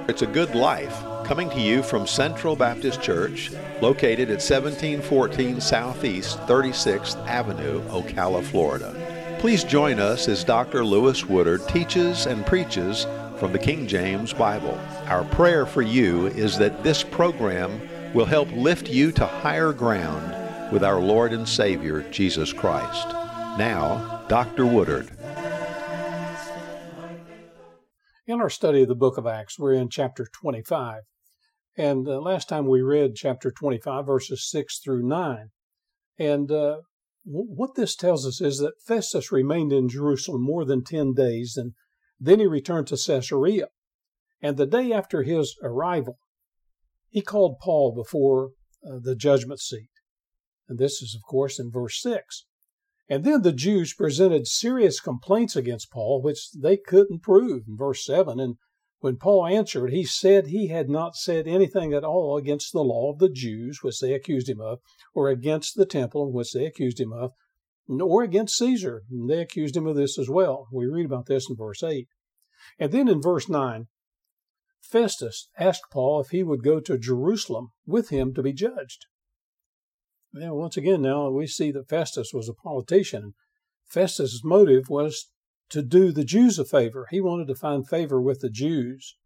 It's a Good Life, coming to you from Central Baptist Church, located at 1714 Southeast 36th Avenue, Ocala, Florida. Please join us as Dr. Lewis Woodard teaches and preaches from the King James Bible. Our prayer for you is that this program will help lift you to higher ground with our Lord and Savior, Jesus Christ. Now, Dr. Woodard. In our study of the book of Acts, we're in chapter 25. And last time we read chapter 25, verses 6 through 9. And what this tells us is that Festus remained in Jerusalem more than 10 days, and then he returned to Caesarea. And the day after his arrival, he called Paul before the judgment seat. And this is, of course, in verse 6. And then the Jews presented serious complaints against Paul, which they couldn't prove, in verse 7. And when Paul answered, he said he had not said anything at all against the law of the Jews, which they accused him of, or against the temple, which they accused him of, or against Caesar. And they accused him of this as well. We read about this in verse 8. And then in verse 9, Festus asked Paul if he would go to Jerusalem with him to be judged. Now, once again, now we see that Festus was a politician. Festus' motive was to do the Jews a favor. He wanted to find favor with the Jews.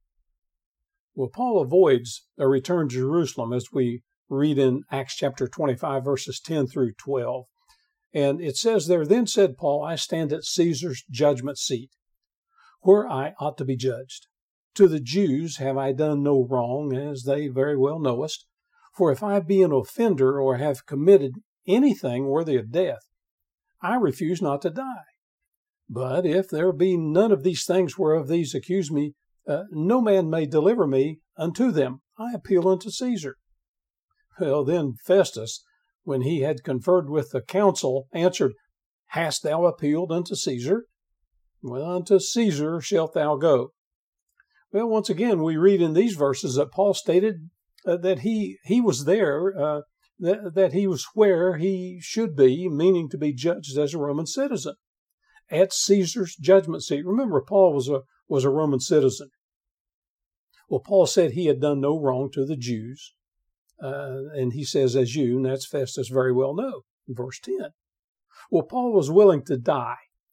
Well, Paul avoids a return to Jerusalem as we read in Acts chapter 25, verses 10 through 12. And it says there, "Then said Paul, I stand at Caesar's judgment seat, where I ought to be judged. To the Jews have I done no wrong, as they very well knowest. For if I be an offender or have committed anything worthy of death, I refuse not to die. But if there be none of these things whereof these accuse me, no man may deliver me unto them. I appeal unto Caesar." Well, then Festus, when he had conferred with the council, answered, "Hast thou appealed unto Caesar? Well, unto Caesar shalt thou go." Well, once again, we read in these verses that Paul stated that he was there, that he was where he should be, meaning to be judged as a Roman citizen, at Caesar's judgment seat. Remember, Paul was a Roman citizen. Well, Paul said he had done no wrong to the Jews, and he says, as you, and that's Festus, very well know, in verse 10. Well, Paul was willing to die.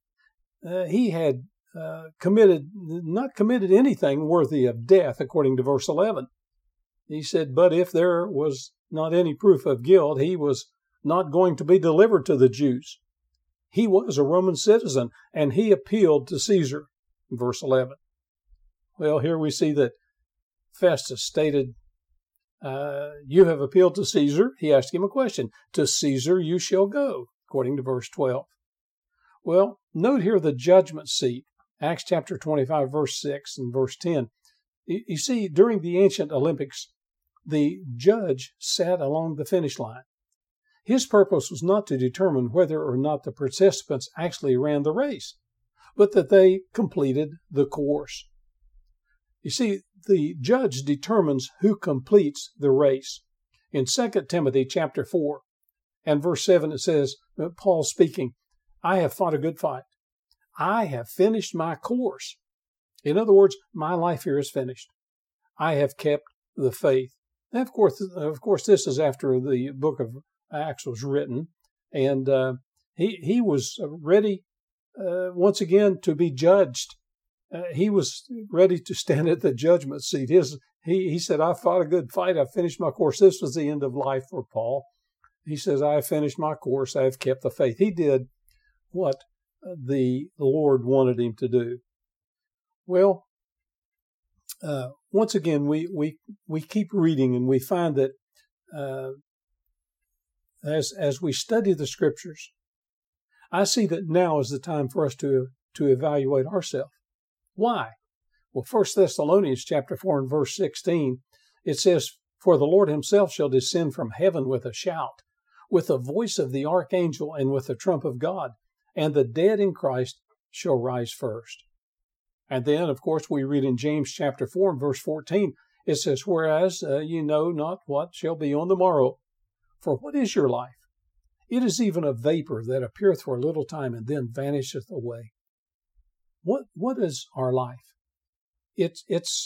He had not committed anything worthy of death, according to verse 11. He said, but if there was not any proof of guilt, he was not going to be delivered to the Jews. He was a Roman citizen, and he appealed to Caesar, verse 11. Well, here we see that Festus stated, you have appealed to Caesar. He asked him a question. To Caesar you shall go, according to verse 12. Well, note here the judgment seat, Acts chapter 25, verse 6 and verse 10. You see, during the ancient Olympics, the judge sat along the finish line. His purpose was not to determine whether or not the participants actually ran the race, but that they completed the course. You see, the judge determines who completes the race. In 2 Timothy chapter 4 and verse 7, it says, Paul speaking, I have fought a good fight. I have finished my course. In other words, my life here is finished. I have kept the faith. And of course, this is after the book of Acts was written, and he was ready once again to be judged. He was ready to stand at the judgment seat. He said, I fought a good fight. I finished my course. This was the end of life for Paul. He says, I have finished my course. I have kept the faith. He did what the Lord wanted him to do. Well, once again, we keep reading, and we find that as we study the Scriptures, I see that now is the time for us to evaluate ourselves. Why? Well, 1 Thessalonians chapter 4 and verse 16, it says, For the Lord himself shall descend from heaven with a shout, with the voice of the archangel, and with the trump of God, and the dead in Christ shall rise first. And then, of course, we read in James chapter 4 and verse 14, it says, Whereas you know not what shall be on the morrow. For what is your life? It is even a vapor that appeareth for a little time and then vanisheth away. What is our life? It's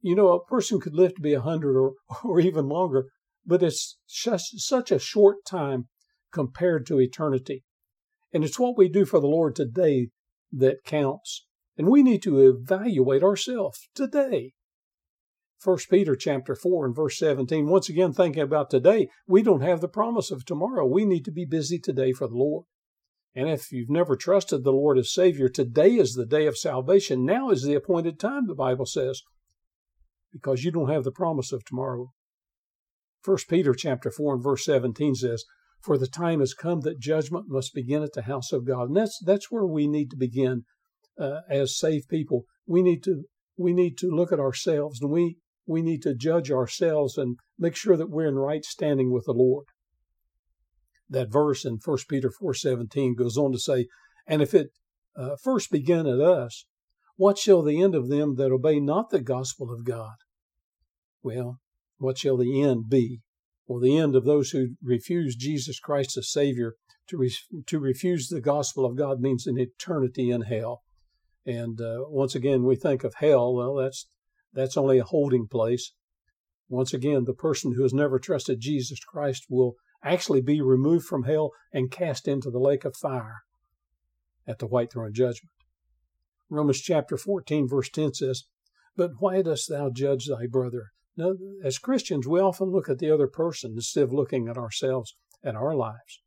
A person could live to be 100 or even longer, but it's just such a short time compared to eternity. And it's what we do for the Lord today that counts. And we need to evaluate ourselves today. 1 Peter chapter 4 and verse 17, once again thinking about today, we don't have the promise of tomorrow. We need to be busy today for the Lord. And if you've never trusted the Lord as Savior, today is the day of salvation. Now is the appointed time, the Bible says, because you don't have the promise of tomorrow. 1 Peter chapter 4 and verse 17 says, for the time has come that judgment must begin at the house of God. And that's where we need to begin as saved people. We need to look at ourselves, and we need to judge ourselves and make sure that we're in right standing with the Lord. That verse in 1 Peter 4:17 goes on to say, and if it first begin at us, what shall the end of them that obey not the gospel of God? Well, what shall the end be? Well, the end of those who refuse Jesus Christ as Savior, to refuse the gospel of God means an eternity in hell. And once again, we think of hell, well, that's only a holding place. Once again, the person who has never trusted Jesus Christ will actually be removed from hell and cast into the lake of fire at the white throne judgment. Romans chapter 14, verse 10 says, but why dost thou judge thy brother? Now, as Christians, we often look at the other person instead of looking at ourselves and our lives.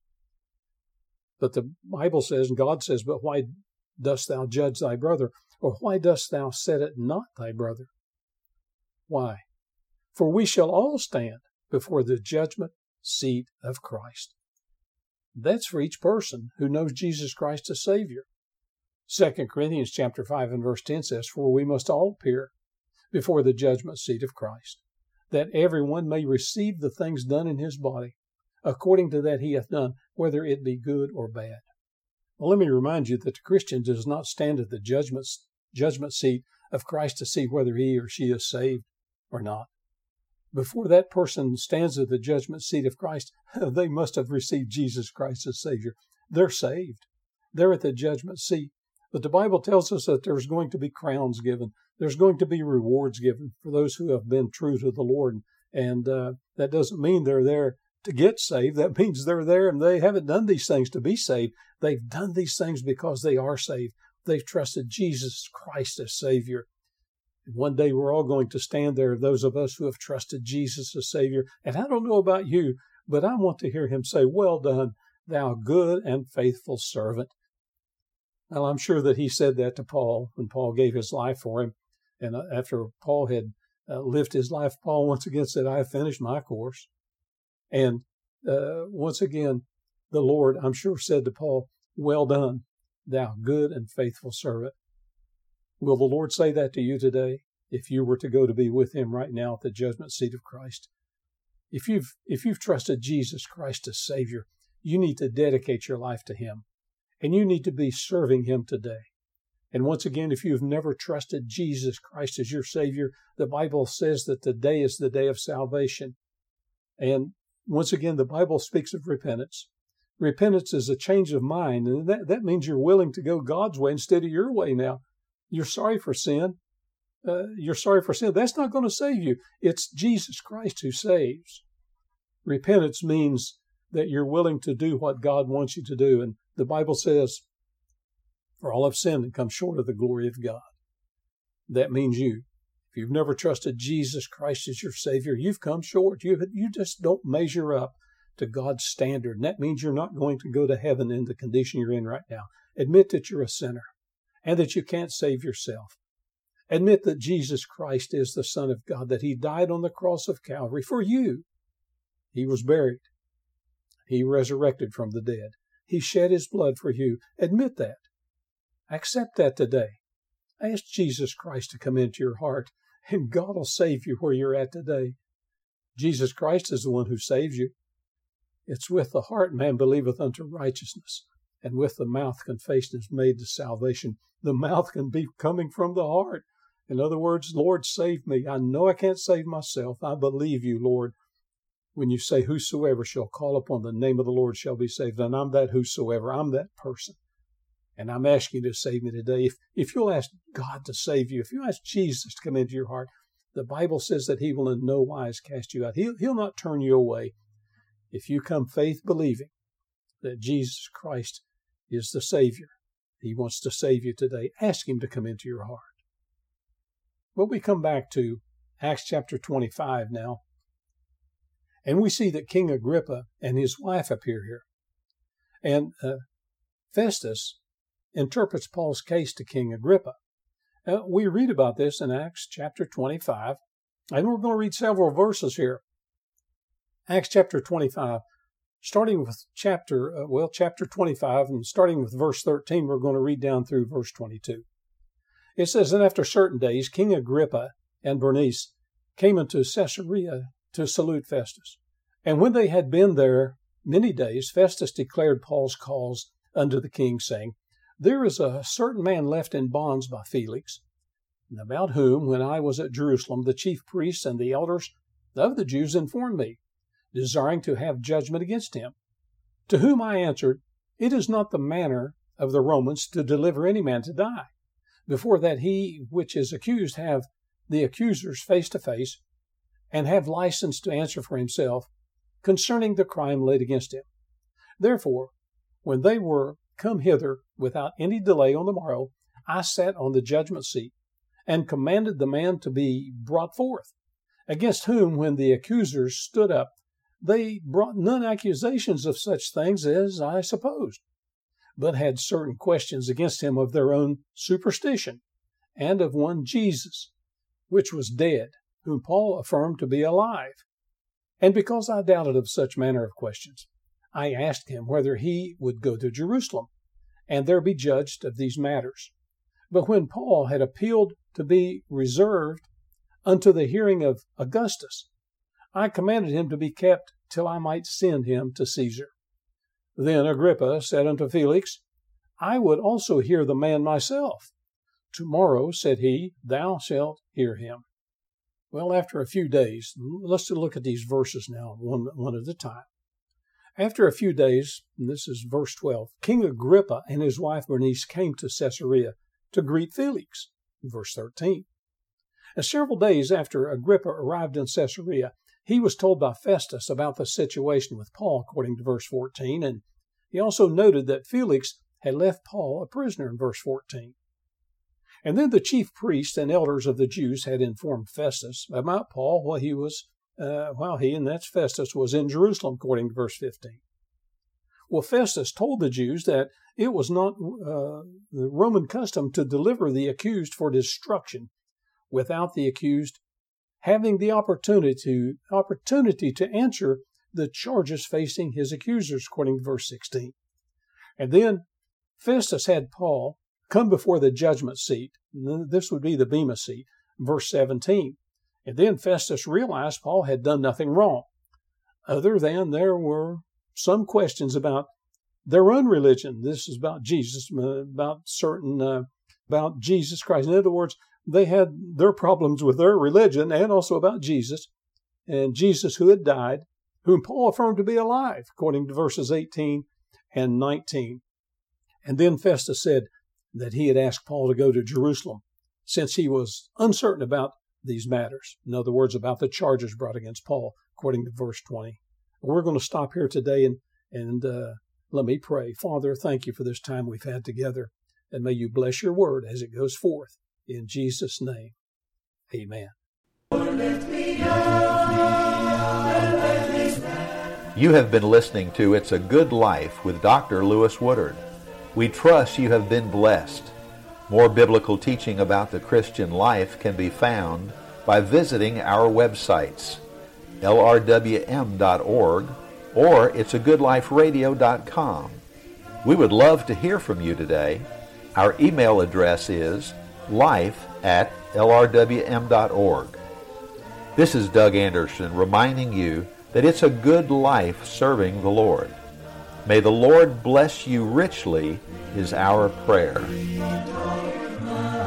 But the Bible says, and God says, but why dost thou judge thy brother? Or why dost thou set it not thy brother? Why? For we shall all stand before the judgment seat of Christ. That's for each person who knows Jesus Christ as Savior. 2 Corinthians chapter 5 and verse 10 says, for we must all appear before the judgment seat of Christ, that everyone may receive the things done in his body, according to that he hath done, whether it be good or bad. Well, let me remind you that the Christian does not stand at the judgment seat of Christ to see whether he or she is saved or not. Before that person stands at the judgment seat of Christ, they must have received Jesus Christ as Savior. They're saved. They're at the judgment seat. But the Bible tells us that there's going to be crowns given. There's going to be rewards given for those who have been true to the Lord. And that doesn't mean they're there to get saved. That means they're there and they haven't done these things to be saved. They've done these things because they are saved. They've trusted Jesus Christ as Savior. And one day we're all going to stand there, those of us who have trusted Jesus as Savior. And I don't know about you, but I want to hear him say, well done, thou good and faithful servant. Well, I'm sure that he said that to Paul when Paul gave his life for him. And after Paul had lived his life, Paul once again said, I have finished my course. And once again, the Lord, I'm sure, said to Paul, well done, thou good and faithful servant. Will the Lord say that to you today if you were to go to be with him right now at the judgment seat of Christ? If you've trusted Jesus Christ as Savior, you need to dedicate your life to him. And you need to be serving him today. And once again, if you've never trusted Jesus Christ as your Savior, the Bible says that today is the day of salvation. And once again, the Bible speaks of repentance. Repentance is a change of mind, and that means you're willing to go God's way instead of your way now. You're sorry for sin. That's not going to save you. It's Jesus Christ who saves. Repentance means that you're willing to do what God wants you to do. And the Bible says, for all have sinned and come short of the glory of God. That means you. If you've never trusted Jesus Christ as your Savior, you've come short. You just don't measure up to God's standard. And that means you're not going to go to heaven in the condition you're in right now. Admit that you're a sinner and that you can't save yourself. Admit that Jesus Christ is the Son of God, that he died on the cross of Calvary for you. He was buried. He resurrected from the dead. He shed his blood for you. Admit that. Accept that today. Ask Jesus Christ to come into your heart, and God will save you where you're at today. Jesus Christ is the one who saves you. It's with the heart man believeth unto righteousness, and with the mouth confession is made to salvation. The mouth can be coming from the heart. In other words, Lord, save me. I know I can't save myself. I believe you, Lord. When you say, whosoever shall call upon the name of the Lord shall be saved. And I'm that whosoever. I'm that person. And I'm asking you to save me today. If you'll ask God to save you, if you ask Jesus to come into your heart, the Bible says that He will in no wise cast you out. He'll not turn you away if you come faith believing that Jesus Christ is the Savior. He wants to save you today. Ask Him to come into your heart. But we come back to Acts chapter 25 now, and we see that King Agrippa and his wife appear here. And Festus interprets Paul's case to King Agrippa. We read about this in Acts chapter 25, and we're going to read several verses here. Acts chapter 25, starting with chapter 25, and starting with verse 13, we're going to read down through verse 22. It says, "And after certain days, King Agrippa and Bernice came into Caesarea to salute Festus. And when they had been there many days, Festus declared Paul's cause unto the king, saying, There is a certain man left in bonds by Felix, about whom, when I was at Jerusalem, the chief priests and the elders of the Jews informed me, desiring to have judgment against him. To whom I answered, It is not the manner of the Romans to deliver any man to die, before that he which is accused have the accusers face to face, and have license to answer for himself concerning the crime laid against him. Therefore, when they were come hither without any delay on the morrow, I sat on the judgment seat, and commanded the man to be brought forth, against whom, when the accusers stood up, they brought none accusations of such things as I supposed, but had certain questions against him of their own superstition, and of one Jesus, which was dead, whom Paul affirmed to be alive. And because I doubted of such manner of questions, I asked him whether he would go to Jerusalem, and there be judged of these matters. But when Paul had appealed to be reserved unto the hearing of Augustus, I commanded him to be kept till I might send him to Caesar. Then Agrippa said unto Felix, I would also hear the man myself. Tomorrow, said he, thou shalt hear him. Well, after a few days, let's look at these verses now, one at a time. After a few days, and this is verse 12, King Agrippa and his wife Bernice came to Caesarea to greet Felix. Verse 13. And several days after Agrippa arrived in Caesarea, he was told by Festus about the situation with Paul, according to verse 14, and he also noted that Felix had left Paul a prisoner in verse 14. And then the chief priests and elders of the Jews had informed Festus about Paul while he, and that's Festus, was in Jerusalem, according to verse 15. Well, Festus told the Jews that it was not the Roman custom to deliver the accused for destruction without the accused having the opportunity to answer the charges facing his accusers, according to verse 16. And then Festus had Paul come before the judgment seat. This would be the Bema seat, verse 17. And then Festus realized Paul had done nothing wrong, other than there were some questions about their own religion. This is about Jesus, about Jesus Christ. In other words, they had their problems with their religion and also about Jesus, and Jesus who had died, whom Paul affirmed to be alive, according to verses 18 and 19. And then Festus said that he had asked Paul to go to Jerusalem, since he was uncertain about these matters. In other words, about the charges brought against Paul, according to verse 20. We're going to stop here today and let me pray. Father, thank you for this time we've had together, and may you bless your word as it goes forth. In Jesus' name, amen. You have been listening to It's a Good Life with Dr. Lewis Woodard. We trust you have been blessed. More biblical teaching about the Christian life can be found by visiting our websites, lrwm.org or it'sagoodliferadio.com. We would love to hear from you today. Our email address is life@lrwm.org. This is Doug Anderson reminding you that it's a good life serving the Lord. May the Lord bless you richly is our prayer.